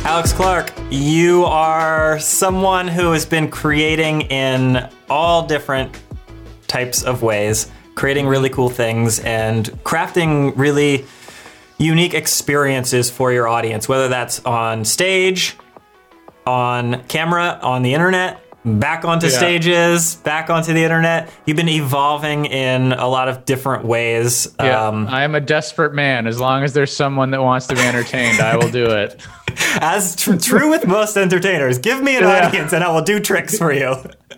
Alex Clark, you are someone who has been creating in all different types of ways, creating really cool things and crafting really unique experiences for your audience, whether that's on stage, on camera, on the internet, back onto stages, back onto the internet. You've been evolving in a lot of different ways. I am a desperate man. As long as there's someone that wants to be entertained, I will do it. As true with most entertainers. Give me an audience and I will do tricks for you.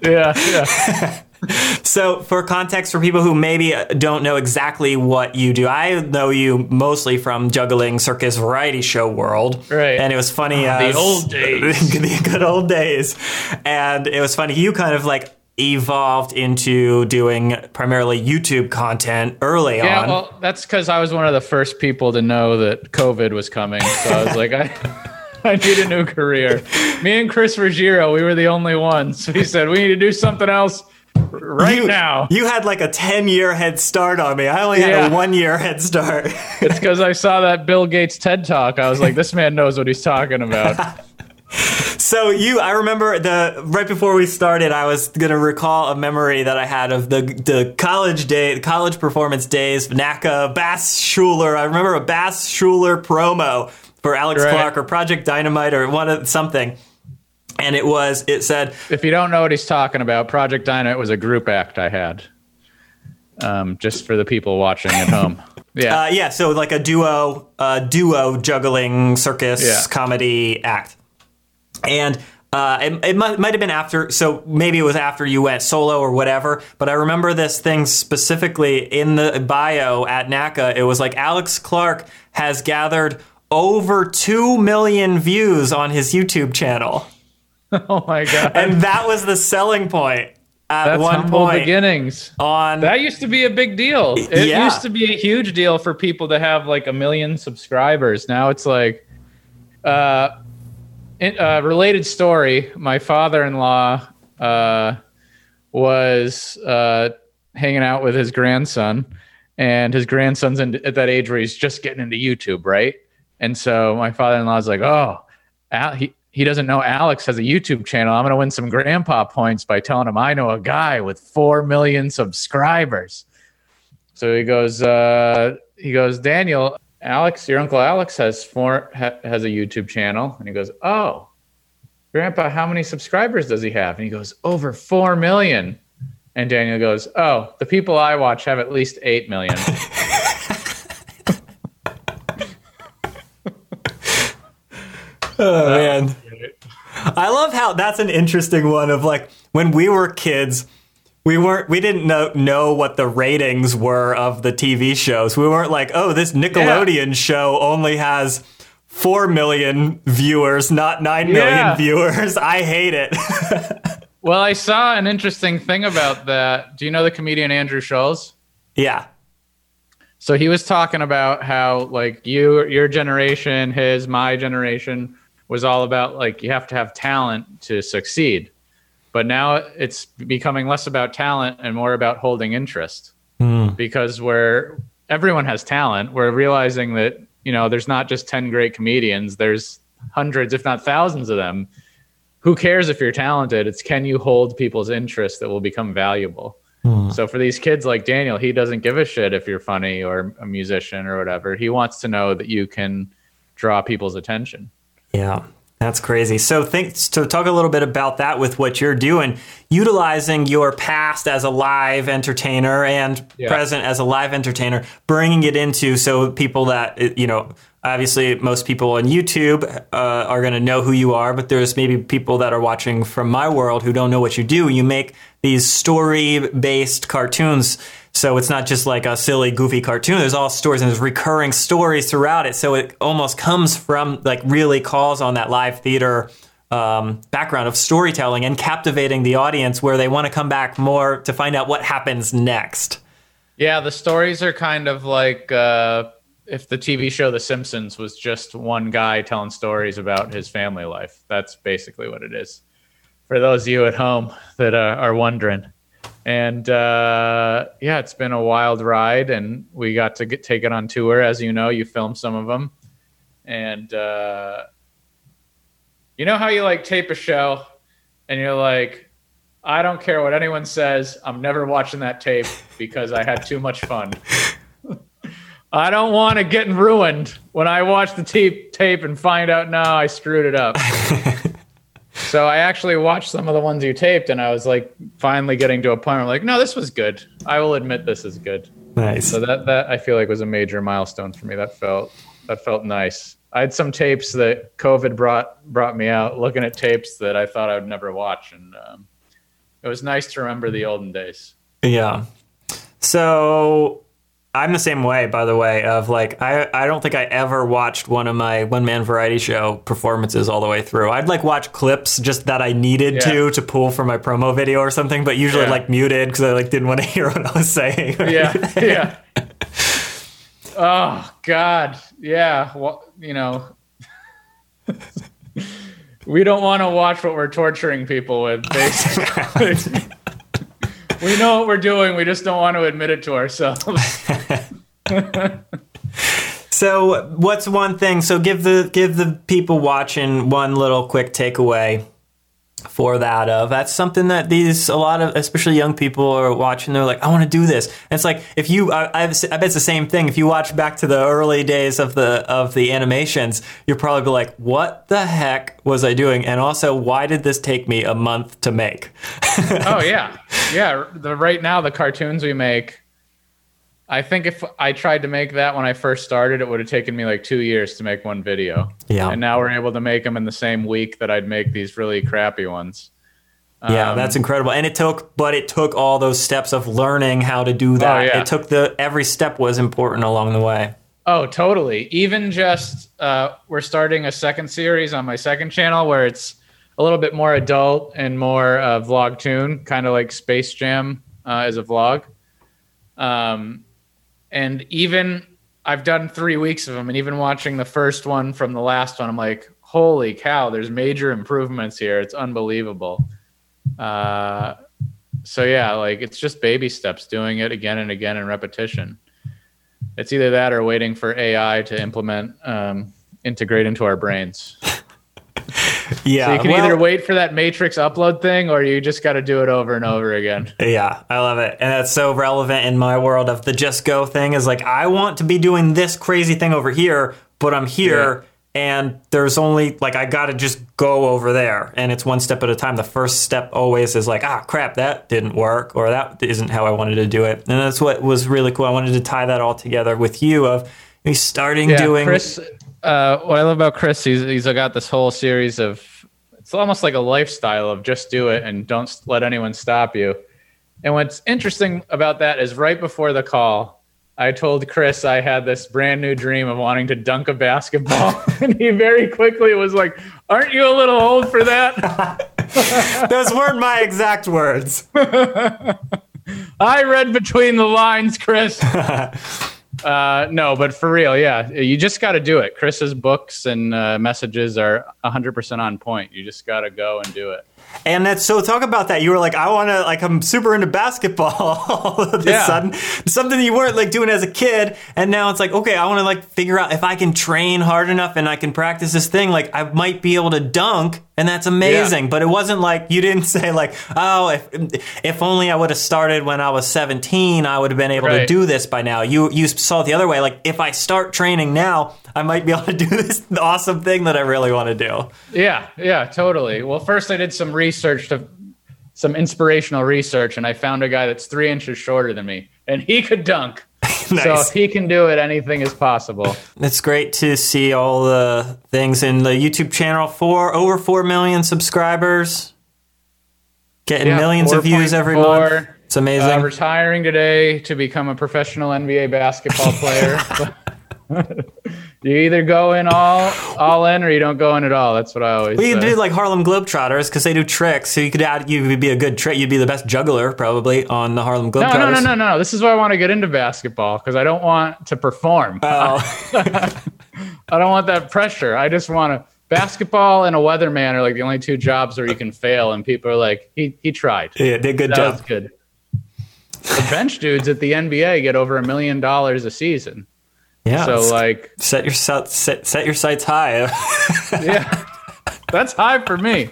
Yeah. So for context, for people who maybe don't know exactly what you do, I know you mostly from juggling circus variety show world. Right. And it was funny. The old days. The good old days. And it was funny. You kind of like evolved into doing primarily YouTube content early on. Yeah, well, that's because I was one of the first people to know that COVID was coming. So I was like, I need a new career. Me and Chris Ruggiero, we were the only ones. So he said, we need to do something else now. You had like a 10-year head start on me. I only had a 1-year head start. It's because I saw that Bill Gates TED Talk. I was like, this man knows what he's talking about. So I remember right before we started, I was going to recall a memory that I had of the college performance days, NACA, Bass Schuler. I remember a Bass Schuler promo for Alex Clark or Project Dynamite or something. And it said, if you don't know what he's talking about, Project Dynamite was a group act I had. Just for the people watching at home. Yeah. So like a duo juggling circus comedy act. And it might have been after, so maybe it was after you went solo or whatever, but I remember this thing specifically in the bio at NACA. It was like Alex Clark has gathered over 2 million views on his YouTube channel. Oh my God. And that was the selling point. That's one humble point beginnings. That used to be a big deal. It used to be a huge deal for people to have like 1 million subscribers. Now it's like, related story. My father-in-law was hanging out with his grandson, and his grandson's at that age where he's just getting into YouTube, right? And so my father-in-law's like, "Oh, he doesn't know Alex has a YouTube channel. I'm going to win some grandpa points by telling him I know a guy with 4 million subscribers." So he goes, "Daniel, Alex, your uncle Alex has a YouTube channel." And he goes, "Oh, Grandpa, how many subscribers does he have?" And he goes, "Over 4 million. And Daniel goes, "Oh, the people I watch have at least 8 million. Oh, man. I love how that's an interesting one of like when we were kids, we didn't know what the ratings were of the TV shows. We weren't like, oh, this Nickelodeon show only has 4 million viewers, not 9 million viewers. I hate it. Well, I saw an interesting thing about that. Do you know the comedian Andrew Schulz? Yeah. So he was talking about how like your generation, my generation was all about like you have to have talent to succeed. But now it's becoming less about talent and more about holding interest. Because everyone has talent. We're realizing that, there's not just 10 great comedians. There's hundreds, if not thousands of them. Who cares if you're talented? It's can you hold people's interest that will become valuable? So for these kids like Daniel, he doesn't give a shit if you're funny or a musician or whatever. He wants to know that you can draw people's attention. Yeah, that's crazy. So talk a little bit about that with what you're doing, utilizing your past as a live entertainer and present as a live entertainer, bringing it into so people that, obviously most people on YouTube are going to know who you are, but there's maybe people that are watching from my world who don't know what you do. You make these story-based cartoons. So it's not just like a silly, goofy cartoon. There's all stories and there's recurring stories throughout it. So it almost comes from like really calls on that live theater background of storytelling and captivating the audience where they want to come back more to find out what happens next. Yeah, the stories are kind of like if the TV show The Simpsons was just one guy telling stories about his family life. That's basically what it is. For those of you at home that are wondering. And it's been a wild ride, and we got to take it on tour. As you know, you filmed some of them, and You know how you like tape a show and you're like, I don't care what anyone says. I'm never watching that tape because I had too much fun. I don't want to get ruined when I watch the tape and find out, no, I screwed it up. So I actually watched some of the ones you taped, and I was like finally getting to a point where I'm like, no, this was good. I will admit this is good. Nice. So that I feel like was a major milestone for me. That felt nice. I had some tapes that COVID brought me out, looking at tapes that I thought I would never watch, and it was nice to remember the olden days. Yeah. So I'm the same way, by the way, of like, I don't think I ever watched one of my one-man variety show performances all the way through. I'd like watch clips just that I needed to pull from my promo video or something, but usually like muted because I like didn't want to hear what I was saying. Yeah. Oh, God. Yeah. Well, you know, we don't want to watch what we're torturing people with, basically. We know what we're doing. We just don't want to admit it to ourselves. So what's one thing? So give the people watching one little quick takeaway for that. That's something that a lot of, especially young people are watching. They're like, I want to do this. And it's like, if you, I bet it's the same thing. If you watch back to the early days of the animations, you'll probably be like, what the heck was I doing? And also, why did this take me a month to make? Oh yeah. Yeah. Right now, the cartoons we make, I think if I tried to make that when I first started, it would have taken me like 2 years to make one video. Yeah. And now we're able to make them in the same week that I'd make these really crappy ones. Yeah, that's incredible. And it took all those steps of learning how to do that. Oh, yeah. It took every step was important along the way. Oh, totally. Even just, we're starting a second series on my second channel where it's a little bit more adult and more vlog tune, kind of like Space Jam as a vlog. And even I've done 3 weeks of them, and even watching the first one from the last one, I'm like, holy cow, there's major improvements here. It's unbelievable. So yeah, like it's just baby steps, doing it again and again in repetition. It's either that or waiting for AI to integrate into our brains. Yeah. So you can either wait for that Matrix upload thing, or you just got to do it over and over again. Yeah, I love it. And that's so relevant in my world of the just go thing is like, I want to be doing this crazy thing over here, but I'm here and there's only like, I got to just go over there. And it's one step at a time. The first step always is like, crap, that didn't work, or that isn't how I wanted to do it. And that's what was really cool. I wanted to tie that all together with you of starting doing... Chris, what I love about Chris, he's got this whole series of, it's almost like a lifestyle of just do it and don't let anyone stop you. And what's interesting about that is right before the call, I told Chris I had this brand new dream of wanting to dunk a basketball. And he very quickly was like, aren't you a little old for that? Those weren't my exact words. I read between the lines, Chris. No, but for real, yeah, you just got to do it. Chris's books and messages are 100% on point. You just got to go and do it. And that's so talk about that. You were like, I want to, like, I'm super into basketball all of a sudden. Something you weren't like doing as a kid. And now it's like, okay, I want to like figure out if I can train hard enough and I can practice this thing, like I might be able to dunk. And that's amazing. Yeah. But it wasn't like, you didn't say like, oh, if only I would have started when I was 17, I would have been able to do this by now. You saw it the other way. Like, if I start training now, I might be able to do this awesome thing that I really want to do. Yeah, totally. Well, first I did some inspirational research, and I found a guy that's 3 inches shorter than me, and he could dunk. Nice. So if he can do it, anything is possible. It's great to see all the things in the YouTube channel. Over 4 million subscribers, getting millions of views every month. It's amazing. Retiring today to become a professional NBA basketball player. You either go in all in, or you don't go in at all. That's what I always say. You do like Harlem Globetrotters because they do tricks. So you would be a good trick. You'd be the best juggler probably on the Harlem Globetrotters. No. This is why I want to get into basketball, because I don't want to perform. Oh. I don't want that pressure. I just want to. Basketball and a weatherman are like the only 2 jobs where you can fail, and people are like, he tried. Yeah, did a good job. That was good. The bench dudes at the NBA get over $1 million a season. Yeah. So like, set your sights high. Yeah. That's high for me.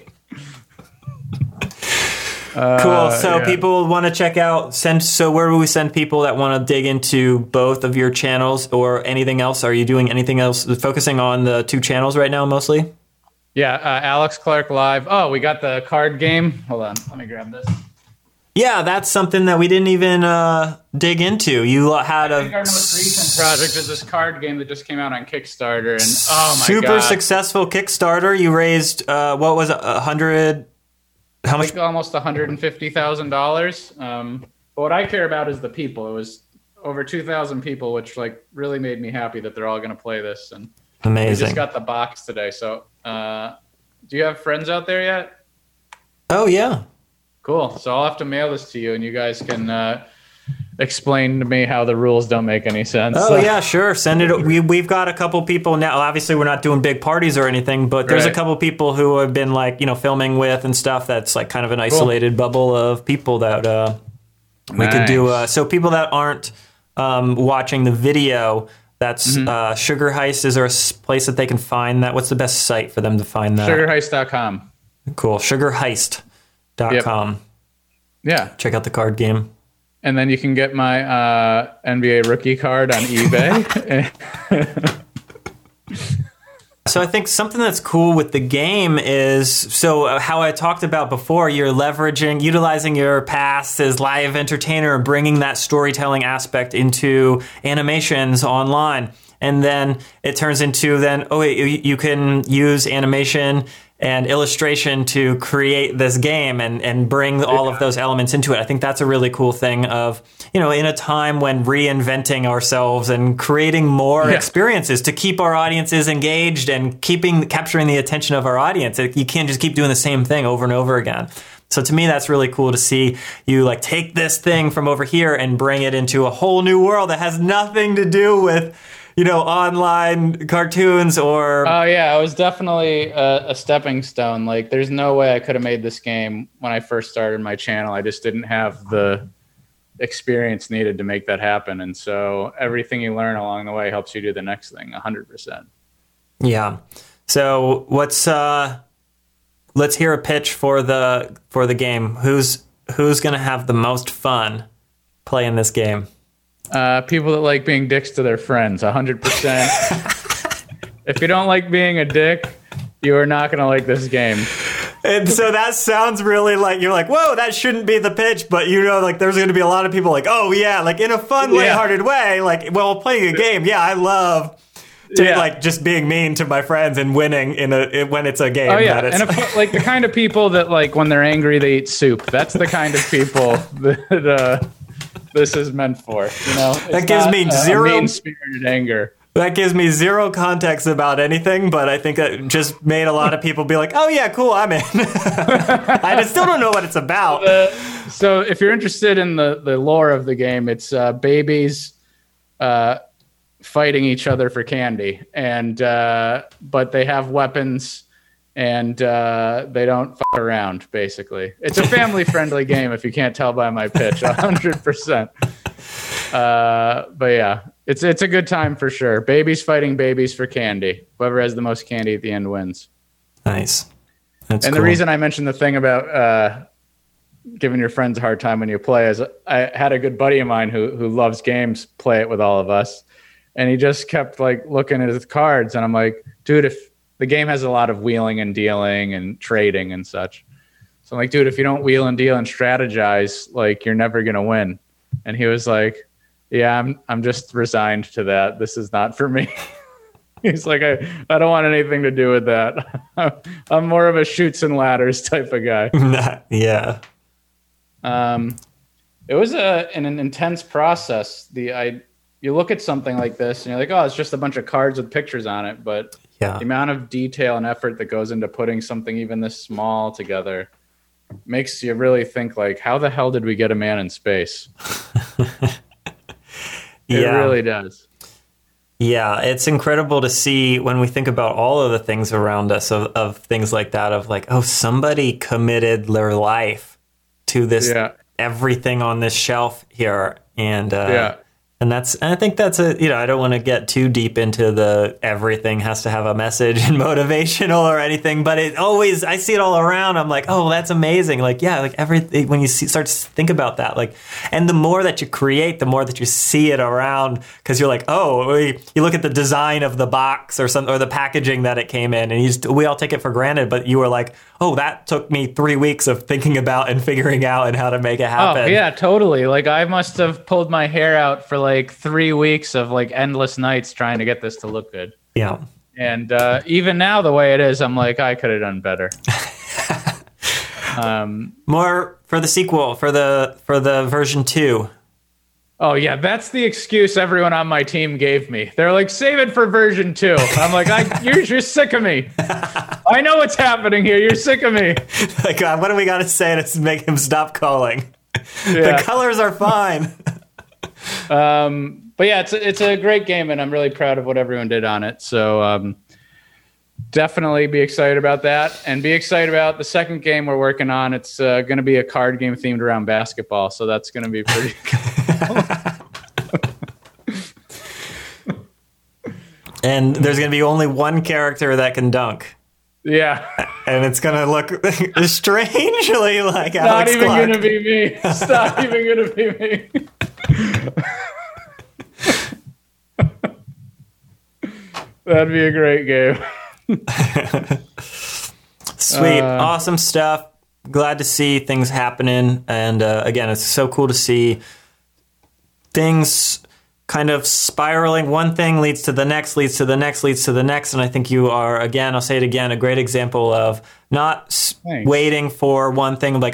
Cool. So people want to check out. So where will we send people that want to dig into both of your channels or anything else? Are you doing anything else? Focusing on the 2 channels right now, mostly. Yeah, Alex Clark Live. Oh, we got the card game. Hold on, let me grab this. Yeah, that's something that we didn't even dig into. You had I think our most recent project is this card game that just came out on Kickstarter, and oh my god, super successful Kickstarter. You raised what was it, 100? How much? Almost $150,000. But what I care about is the people. It was over 2,000 people, which like really made me happy that they're all going to play this. And amazing. We just got the box today. So, do you have friends out there yet? Oh yeah. Cool. So I'll have to mail this to you, and you guys can explain to me how the rules don't make any sense. Oh yeah, sure. Send it. We've got a couple people now. Obviously, we're not doing big parties or anything, but there's a couple people who have been like filming with and stuff. That's like kind of an isolated bubble of people that we could do. So people that aren't watching the video, that's Sugar Heist. Is there a place that they can find that? What's the best site for them to find that? SugarHeist.com. Cool. SugarHeist.com. Yeah. Check out the card game. And then you can get my NBA rookie card on eBay. So I think something that's cool with the game is, how I talked about before, you're utilizing your past as live entertainer and bringing that storytelling aspect into animations online. And then it turns into you can use animation and illustration to create this game and bring all of those elements into it. I think that's a really cool thing of, in a time when reinventing ourselves and creating more experiences to keep our audiences engaged and capturing the attention of our audience. You can't just keep doing the same thing over and over again. So to me, that's really cool to see you like take this thing from over here and bring it into a whole new world that has nothing to do with online cartoons or... Oh, yeah, it was definitely a stepping stone. Like, there's no way I could have made this game when I first started my channel. I just didn't have the experience needed to make that happen. And so everything you learn along the way helps you do the next thing, 100%. Yeah. So let's hear a pitch for the game. Who's going to have the most fun playing this game? People that like being dicks to their friends, 100%. If you don't like being a dick, you are not going to like this game. And so that sounds really like, you're like, whoa, that shouldn't be the pitch, but there's going to be a lot of people like, oh yeah, like in a fun, lighthearted way, like, well, playing a game, yeah, I love like just being mean to my friends and winning when it's a game. Oh yeah, and like the kind of people that like when they're angry they eat soup. That's the kind of people that this is meant for. That gives me zero mean-spirited anger. That gives me zero context about anything, but I think that just made a lot of people be like, oh yeah, cool, I'm in. I just still don't know what it's about. So if you're interested in the lore of the game, it's babies fighting each other for candy, and but they have weapons and they don't fuck around, basically. It's a family-friendly game, if you can't tell by my pitch, 100%. But yeah, it's a good time for sure. Babies fighting babies for candy. Whoever has the most candy at the end wins. Nice. That's cool. The reason I mentioned the thing about giving your friends a hard time when you play is I had a good buddy of mine who loves games play it with all of us, and he just kept like looking at his cards, and I'm like, dude, if the game has a lot of wheeling and dealing and trading and such. So I'm like, dude, if you don't wheel and deal and strategize, like you're never going to win. And he was like, yeah, I'm just resigned to that. This is not for me. He's like, I don't want anything to do with that. I'm more of a shoots and ladders type of guy. Yeah. It was an intense process. You look at something like this and you're like, oh, it's just a bunch of cards with pictures on it. But the amount of detail and effort that goes into putting something even this small together makes you really think, like, how the hell did we get a man in space? It really does. Yeah, it's incredible to see when we think about all of the things around us of things like that, of like, oh, somebody committed their life to this, everything on this shelf here. And And I think that's I don't want to get too deep into the everything has to have a message and motivational or anything, but I see it all around. I'm like, oh, that's amazing. Like, yeah, like everything, when you start to think about that, like, and the more that you create, the more that you see it around, because you're like, oh, you look at the design of the box or the packaging that it came in, and we all take it for granted, but you were like, oh, that took me 3 weeks of thinking about and figuring out and how to make it happen. Oh, yeah, totally. Like, I must have pulled my hair out for like 3 weeks of like endless nights trying to get this to look good. Yeah. And even now, the way it is, I'm like, I could have done better. More for the sequel, for the version 2. Oh, yeah, that's the excuse everyone on my team gave me. They're like, save it for version 2. I'm like, you're sick of me. I know what's happening here. You're sick of me. Like, what do we got to say to make him stop calling? Yeah. The colors are fine. But yeah, it's a great game, and I'm really proud of what everyone did on it. So definitely be excited about that, and be excited about the second game we're working on. It's going to be a card game themed around basketball, so that's going to be pretty cool. And there's going to be only one character that can dunk. Yeah. And it's going to look strangely like Alex Clark. Not even going to be me. It's not even going to be me. That'd be a great game. Sweet. Awesome stuff. Glad to see things happening. And again, it's so cool to see things kind of spiraling. One thing leads to the next, leads to the next, leads to the next. And I think you are, again, I'll say it again, a great example of not waiting for one thing. Like,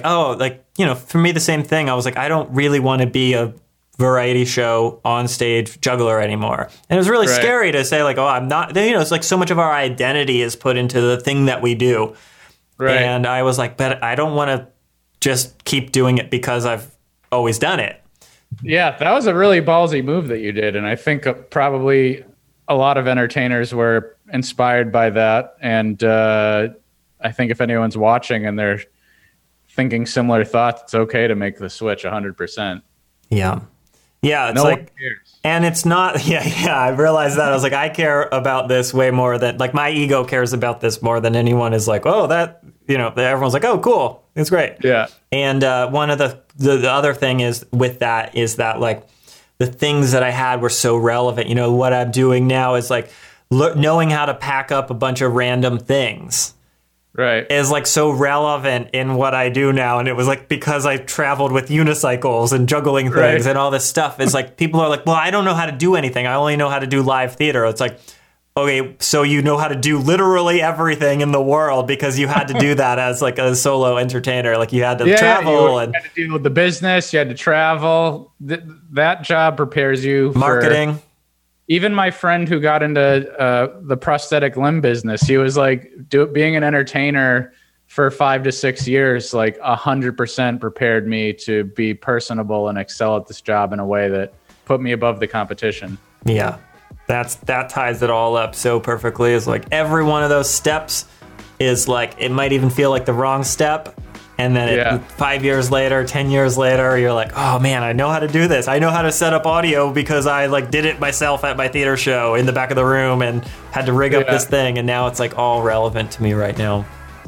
for me, the same thing. I was like, I don't really want to be a variety show on stage juggler anymore. And it was really scary to say, like, oh, I'm not, it's like so much of our identity is put into the thing that we do. Right. And I was like, but I don't want to just keep doing it because I've always done it. Yeah, that was a really ballsy move that you did. And I think probably a lot of entertainers were inspired by that. And I think if anyone's watching and they're thinking similar thoughts, it's okay to make the switch 100%. Yeah. Yeah, it's one cares. And it's not, I realized that. I was like, I care about this way more than, like, my ego cares about this more than anyone is like, oh, that, everyone's like, oh, cool, it's great. Yeah. And one of the other thing is with that is that, like, the things that I had were so relevant. What I'm doing now is, like, knowing how to pack up a bunch of random things. Right. Is like so relevant in what I do now. And it was like because I traveled with unicycles and juggling things and all this stuff. It's like people are like, well, I don't know how to do anything. I only know how to do live theater. It's like, okay, so you know how to do literally everything in the world because you had to do that as like a solo entertainer. Like you had to travel and you had to deal with the business. You had to travel. That job prepares you for marketing. Even my friend who got into the prosthetic limb business, he was like, being an entertainer for 5 to 6 years, like 100% prepared me to be personable and excel at this job in a way that put me above the competition. Yeah, that ties it all up so perfectly. It's like every one of those steps is like, it might even feel like the wrong step. And then 5 years later, 10 years later, you're like, oh man, I know how to do this. I know how to set up audio because I like did it myself at my theater show in the back of the room and had to rig up this thing. And now it's like all relevant to me right now.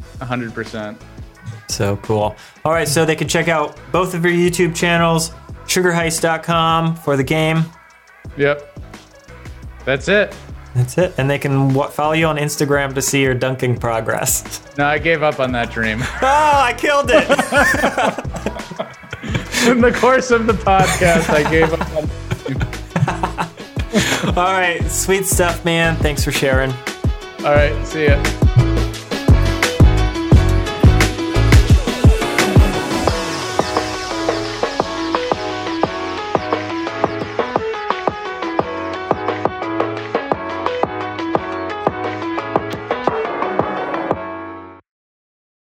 100%. So cool. All right, so they can check out both of your YouTube channels, sugarheist.com for the game. Yep. That's it. That's it. And they can follow you on Instagram to see your dunking progress. No, I gave up on that dream. Oh, I killed it. In the course of the podcast, I gave up on All right. Sweet stuff, man. Thanks for sharing. All right. See ya.